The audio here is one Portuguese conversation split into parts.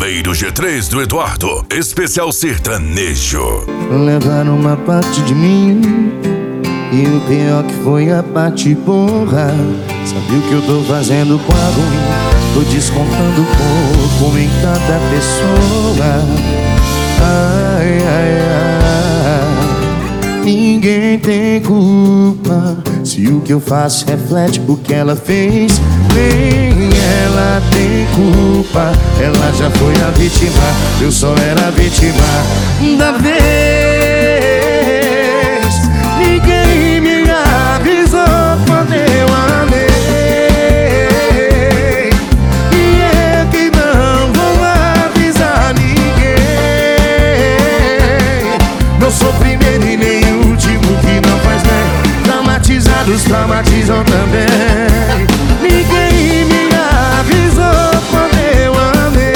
Cavaleiro G3 do Eduardo, especial sertanejo. Levaram uma parte de mim, e o pior que foi a parte boa. Sabe o que eu tô fazendo com a ruim? Tô descontando pouco em cada pessoa. Ai, ai, ai. Ninguém tem culpa se o que eu faço reflete o que ela fez. Nem ela tem culpa, ela já foi a vítima, eu só era a vítima da vez. Ninguém me avisou quando eu amei, e eu que não vou avisar ninguém. Não sou primeiro e nem último, que não faz bem. Traumatizados traumatizam também. Ninguém me avisou quando eu amei,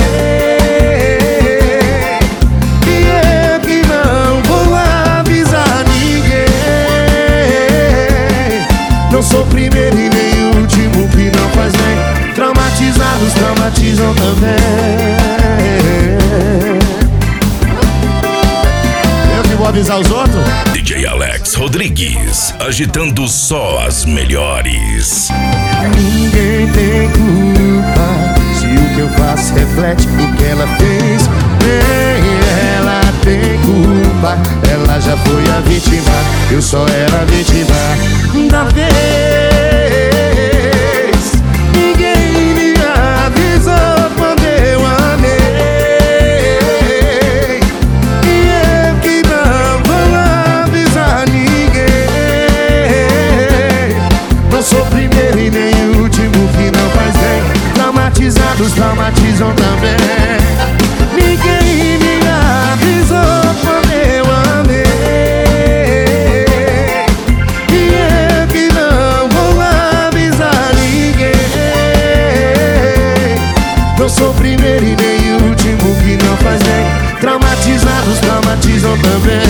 e eu que não vou avisar ninguém. Não sou primeiro e nem último, que não faz bem. Traumatizados traumatizam também. Eu que vou avisar os outros? DJ Alex Rodrigues, agitando só as melhores. Ninguém tem culpa se o que eu faço reflete o que ela fez. Nem ela tem culpa, ela já foi a vítima, eu só era a vítima da vez. Ninguém me avisou quando eu amei, e eu que não vou avisar ninguém. Não sou primeiro e nem último, que não faz bem. Traumatizados traumatizam também. Ninguém me avisou quando eu amei, e eu que não vou avisar ninguém. Não sou primeiro e nem último, que não faz bem. Traumatizados traumatizam também.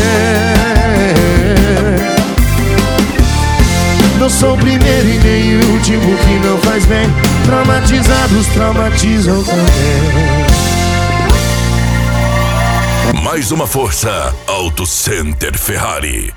Não sou primeiro e nem último, que não faz bem. Traumatizados traumatizam também. Mais uma força, Auto Center Ferrari.